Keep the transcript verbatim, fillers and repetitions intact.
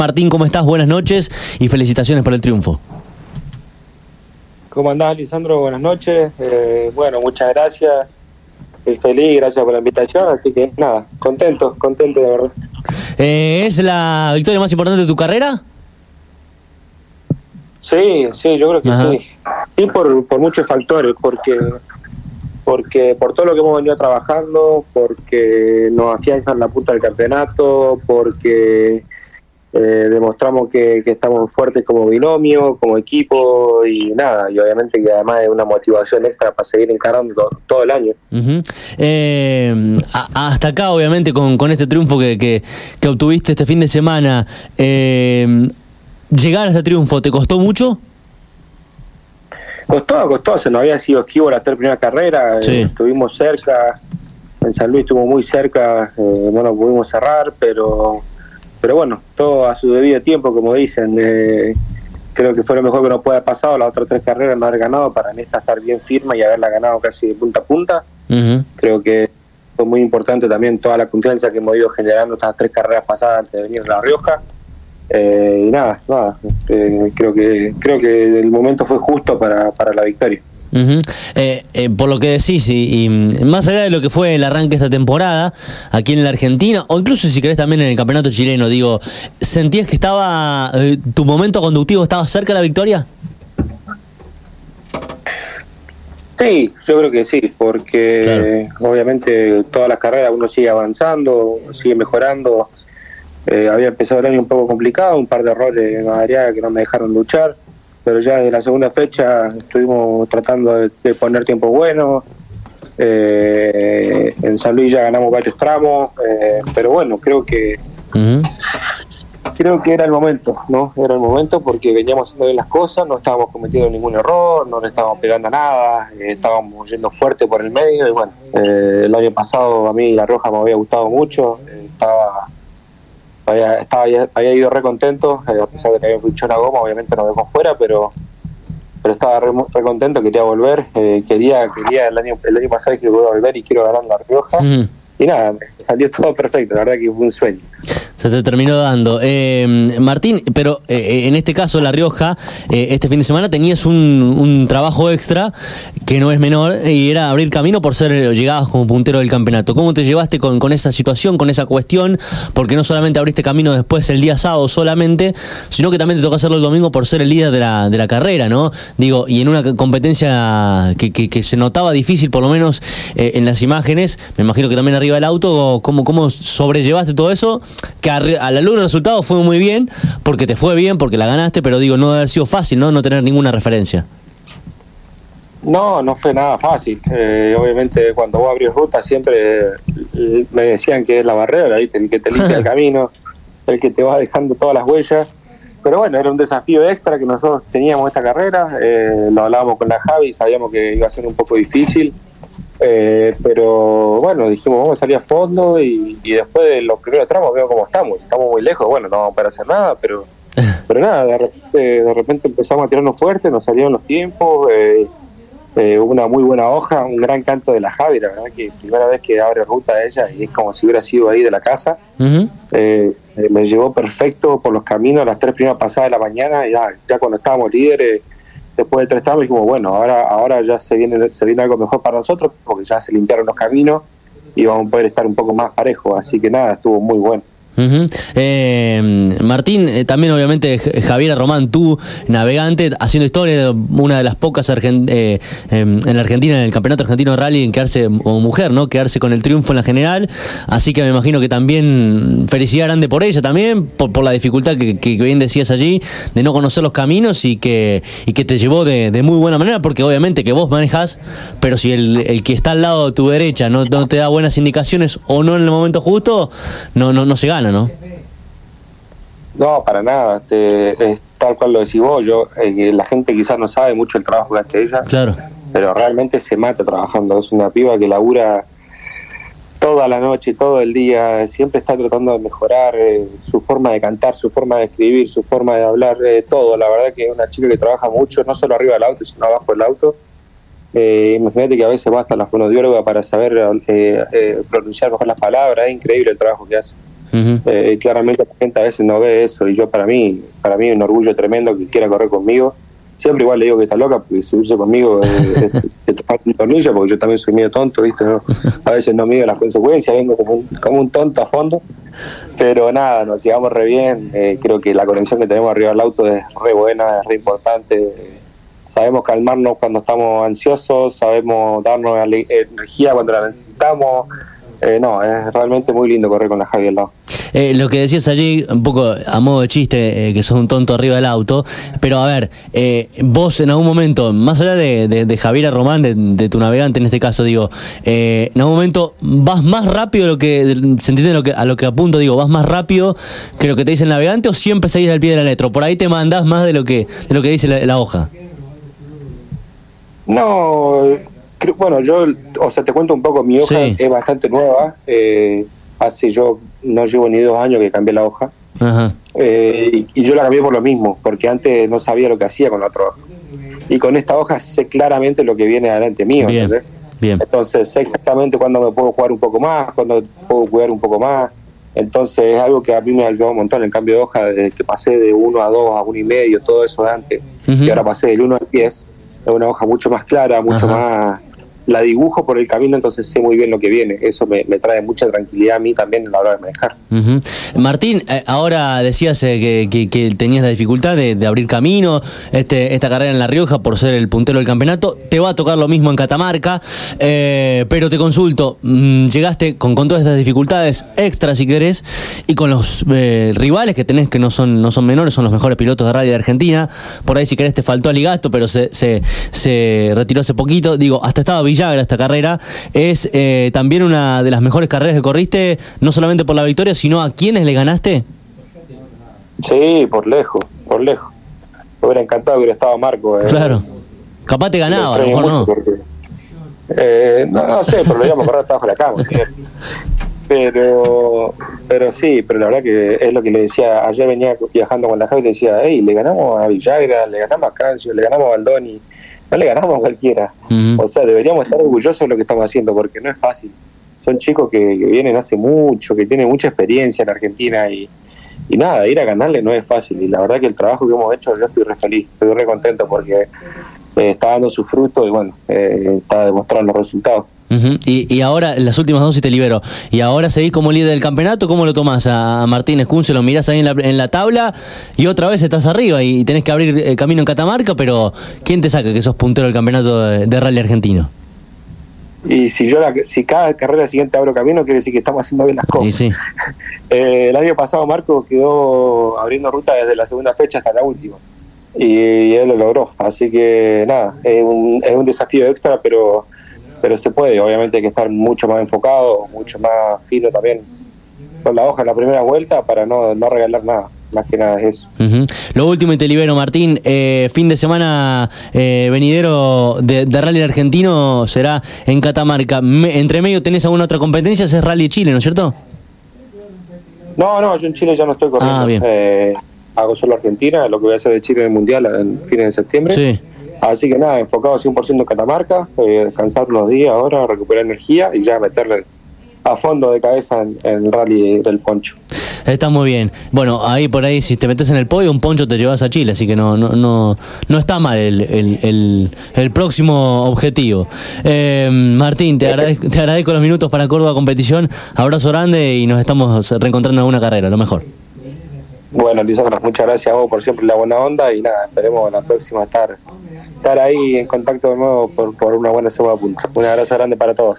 Martín, ¿cómo estás? Buenas noches y felicitaciones por el triunfo. ¿Cómo andás, Lisandro? Buenas noches. Eh, bueno, muchas gracias. Estoy feliz, gracias por la invitación. Así que nada, contento, contento de verdad. Eh, ¿Es la victoria más importante de tu carrera? Sí, sí, yo creo que Ajá. sí. Sí, por, por muchos factores, porque porque por todo lo que hemos venido trabajando, porque nos afianzan la punta del campeonato, porque eh, demostramos que, que estamos fuertes como binomio, como equipo y nada, y obviamente que además es una motivación extra para seguir encarando todo, todo el año. Uh-huh. eh, a, hasta acá, obviamente, con, con este triunfo que, que, que obtuviste este fin de semana, eh, ¿llegar a ese triunfo te costó mucho? Costó, costó, se nos había sido esquivo las tres primeras carreras, sí. eh, estuvimos cerca, en San Luis estuvo muy cerca, eh, no lo pudimos cerrar, pero pero bueno, todo a su debido tiempo, como dicen. Eh, creo que fue lo mejor que nos puede haber pasado, las otras tres carreras no haber ganado, para en esta estar bien firme y haberla ganado casi de punta a punta. Uh-huh. Creo que fue muy importante también toda la confianza que hemos ido generando estas tres carreras pasadas antes de venir a La Rioja. Eh, y nada, nada eh, creo que creo que el momento fue justo para, para la victoria. Uh-huh. eh, eh, por lo que decís, y, y más allá de lo que fue el arranque de esta temporada aquí en la Argentina, o incluso si querés también en el campeonato chileno, digo, ¿sentías que estaba eh, tu momento conductivo estaba cerca de la victoria? Sí, yo creo que sí, porque claro. obviamente todas las carreras uno sigue avanzando, sigue mejorando. Eh, había empezado el año un poco complicado, un par de errores en Madariaga que no me dejaron luchar, pero ya desde la segunda fecha estuvimos tratando de, de poner tiempo bueno. Eh, en San Luis ya ganamos varios tramos, eh, pero bueno, creo que uh-huh. creo que era el momento, ¿no? Era el momento porque veníamos haciendo bien las cosas, no estábamos cometiendo ningún error, no le estábamos pegando a nada, eh, estábamos yendo fuerte por el medio y bueno, eh, el año pasado a mí La Rioja me había gustado mucho, eh, estaba Había, estaba, había ido re contento, eh, a pesar de que había fichado una goma, obviamente nos dejó fuera, pero pero estaba re, re contento, quería volver, eh, quería quería el año el año pasado que voy a volver y quiero ganar La Rioja, mm. y nada, me salió todo perfecto, la verdad que fue un sueño. Se te terminó dando. Eh, Martín, pero eh, en este caso, La Rioja, eh, este fin de semana tenías un, un trabajo extra que no es menor y era abrir camino por ser llegadas como puntero del campeonato. ¿Cómo te llevaste con, con esa situación, con esa cuestión? Porque no solamente abriste camino después el día sábado solamente, sino que también te toca hacerlo el domingo por ser el líder de la, de la carrera, ¿no? Digo, y en una competencia que, que, que se notaba difícil, por lo menos eh, en las imágenes, me imagino que también arriba del auto, ¿cómo, cómo sobrellevaste todo eso? Que a la luz del resultado fue muy bien, porque te fue bien, porque la ganaste, pero digo, no debe haber sido fácil, ¿no? No tener ninguna referencia. No, no fue nada fácil. Eh, obviamente cuando vos abrís ruta siempre eh, me decían que es la barrera, el que te limpia el camino, el que te va dejando todas las huellas. Pero bueno, era un desafío extra que nosotros teníamos esta carrera, eh, lo hablábamos con la Javi, sabíamos que iba a ser un poco difícil. Eh, pero bueno, dijimos vamos a salir a fondo y, y después de los primeros tramos veo cómo estamos, estamos muy lejos, bueno, no vamos a poder hacer nada, pero pero nada, de repente, de repente empezamos a tirarnos fuerte, nos salieron los tiempos, eh, eh, una muy buena hoja, un gran canto de la Javi, la verdad que primera vez que abre ruta a ella y es como si hubiera sido ahí de la casa. Uh-huh. eh, eh, me llevó perfecto por los caminos las tres primeras pasadas de la mañana y ya, ya cuando estábamos líderes después de tres tramos dijimos bueno, ahora ahora ya se viene se viene algo mejor para nosotros porque ya se limpiaron los caminos y vamos a poder estar un poco más parejos, así que nada, estuvo muy bueno. Uh-huh. eh, Martín, eh, también obviamente Javiera Román, tú navegante, haciendo historia, una de las pocas argent- eh, eh, en la Argentina, en el campeonato argentino de rally, en quedarse, o mujer, ¿no? Quedarse con el triunfo en la general, así que me imagino que también felicidad grande por ella también, por, por la dificultad que, que bien decías allí, de no conocer los caminos y que, y que te llevó de, de muy buena manera, porque obviamente que vos manejás, pero si el, el que está al lado de tu derecha no, no te da buenas indicaciones o no en el momento justo, no, no, no se gana, ¿no? No, para nada, este, es tal cual lo decís vos, yo, eh, la gente quizás no sabe mucho el trabajo que hace ella, claro, pero realmente se mata trabajando, es una piba que labura toda la noche, todo el día, siempre está tratando de mejorar eh, su forma de cantar, su forma de escribir, su forma de hablar, eh, todo, la verdad que es una chica que trabaja mucho, no solo arriba del auto, sino abajo del auto. Eh, imagínate que a veces va hasta la fonodióloga para saber eh, eh, pronunciar mejor las palabras, es increíble el trabajo que hace. Uh-huh. Eh, claramente la gente a veces no ve eso, y yo para mí, para mí es un orgullo tremendo que quiera correr conmigo. Siempre igual le digo que está loca, porque subirse conmigo es, es, es tomar un tornillo, porque yo también soy medio tonto, ¿viste? ¿No? A veces no mido las consecuencias, vengo como un, como un tonto a fondo. Pero nada, nos llevamos re bien. Eh, creo que la conexión que tenemos arriba del auto es re buena, es re importante. Eh, sabemos calmarnos cuando estamos ansiosos, sabemos darnos energía cuando la necesitamos. Eh, no, es realmente muy lindo correr con la Javi al lado. Eh, lo que decías allí, un poco a modo de chiste, eh, que sos un tonto arriba del auto, pero a ver, eh, vos en algún momento, más allá de, de, de Javier Román, de, de tu navegante en este caso, digo, eh, en algún momento vas más rápido, lo que ¿se entiende lo que, a lo que apunto? Digo, ¿vas más rápido que lo que te dice el navegante o siempre seguís al pie de la letra? Por ahí te mandás más de lo que, de lo que dice la, la hoja. No, creo, bueno, yo, o sea, te cuento un poco, mi hoja sí. es bastante nueva, eh, hace yo no llevo ni dos años que cambié la hoja. Ajá. Eh, y, y yo la cambié por lo mismo, porque antes no sabía lo que hacía con la otra hoja. Y con esta hoja sé claramente lo que viene adelante mío. Bien, ¿entendés? Bien. Entonces sé exactamente cuándo me puedo jugar un poco más, cuándo puedo cuidar un poco más. Entonces es algo que a mí me ha ayudado un montón. El cambio de hoja, desde que pasé de uno a dos a uno y medio, todo eso de antes, uh-huh. y ahora pasé del uno al diez, es una hoja mucho más clara, mucho Ajá. más... La dibujo por el camino, entonces sé muy bien lo que viene. Eso me, me trae mucha tranquilidad a mí también a la hora de manejar. Uh-huh. Martín, eh, ahora decías eh, que, que, que tenías la dificultad de, de abrir camino, este, esta carrera en La Rioja por ser el puntero del campeonato. Te va a tocar lo mismo en Catamarca, eh, pero te consulto, mmm, llegaste con, con todas estas dificultades extras, si querés, y con los eh, rivales que tenés, que no son, no son menores, son los mejores pilotos de rally de Argentina. Por ahí, si querés, te faltó Aligasto, pero se, se, se retiró hace poquito. Digo, hasta estaba Villagra esta carrera. Es eh, también una de las mejores carreras que corriste, no solamente por la victoria, sino a quienes le ganaste. Sí, por lejos, por lejos. Me hubiera encantado que hubiera estado Marco. Eh. Claro. Capaz te ganaba, a lo mejor no. Porque, eh, no. No sé, pero lo íbamos a correr hasta abajo de la cama. Pero, pero sí, pero la verdad que es lo que le decía. Ayer venía viajando con la Javi y le decía, hey, le ganamos a Villagra, le ganamos a Cancio, le ganamos a Baldoni. No le ganamos a cualquiera. Uh-huh. O sea, deberíamos estar orgullosos de lo que estamos haciendo, porque no es fácil. Son chicos que, que vienen hace mucho, que tienen mucha experiencia en Argentina, y, y nada, ir a ganarle no es fácil. Y la verdad que el trabajo que hemos hecho, yo estoy re feliz, estoy re contento, porque eh, está dando su fruto y bueno, eh, está demostrando los resultados. Uh-huh. y, y ahora, las últimas dos y te libero. ¿Y ahora seguís como líder del campeonato? ¿Cómo lo tomás a, a Martínez Kunze? ¿Lo mirás ahí en la, en la tabla y otra vez estás arriba y tenés que abrir el camino en Catamarca? Pero ¿quién te saca que sos puntero del campeonato de, de rally argentino? Y si yo la, si cada carrera siguiente abro camino, quiere decir que estamos haciendo bien las cosas. Y sí. eh, el año pasado Marco quedó abriendo ruta desde la segunda fecha hasta la última. Y, y él lo logró. Así que nada, es un, es un desafío extra, pero... pero se puede. Obviamente hay que estar mucho más enfocado, mucho más fino también con la hoja en la primera vuelta para no, no regalar nada, más que nada es eso. Uh-huh. Lo último y te libero, Martín, eh, fin de semana eh, venidero de, de rally argentino será en Catamarca. Me, entre medio tenés alguna otra competencia, es Rally Chile, ¿no es cierto? No, no, yo en Chile ya no estoy corriendo. Ah, bien. Eh, hago solo Argentina, lo que voy a hacer de Chile en el Mundial en fines de septiembre. Sí. Así que nada, enfocado cien por ciento en Catamarca, eh, descansar unos días ahora, recuperar energía y ya meterle a fondo de cabeza en, en el rally del poncho. Está muy bien. Bueno, ahí por ahí, si te metes en el podio, un poncho te llevas a Chile, así que no no no, no está mal el, el, el, el próximo objetivo. Eh, Martín, te agradezco, te agradezco los minutos para Córdoba Competición. Abrazo grande y nos estamos reencontrando en alguna carrera, lo mejor. Bueno, Lisandro, muchas gracias a vos por siempre la buena onda y nada, esperemos la próxima estar estar ahí en contacto de nuevo por, por una buena segunda punta. Un abrazo grande para todos.